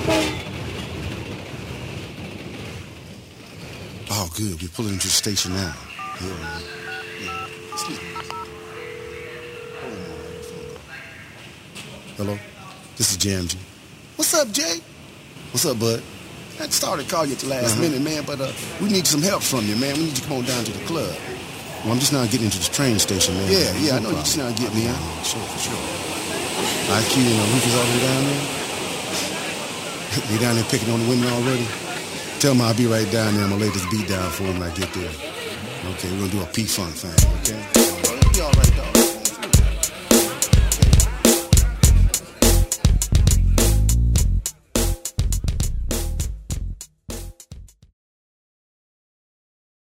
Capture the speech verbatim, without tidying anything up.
Oh, good. We're pulling into the station now. Yeah, yeah. Excuse me. Hold on. Hello? This is Jam G. What's up, Jay? What's up, bud? I started to call you at the last uh-huh. minute, man, but uh, we need some help from you, man. We need you to come on down to the club. Well, I'm just now getting into this train station, man. Yeah, yeah, no I know you're just now getting in. Sure, for sure. I Q and uh, Rufus already down there? They down there picking on the women already? Tell them I'll be right down there. I'm going to lay this beat down for them when I get there. Okay, we're going to do a P-Funk thing, okay? You'll be all right, dog.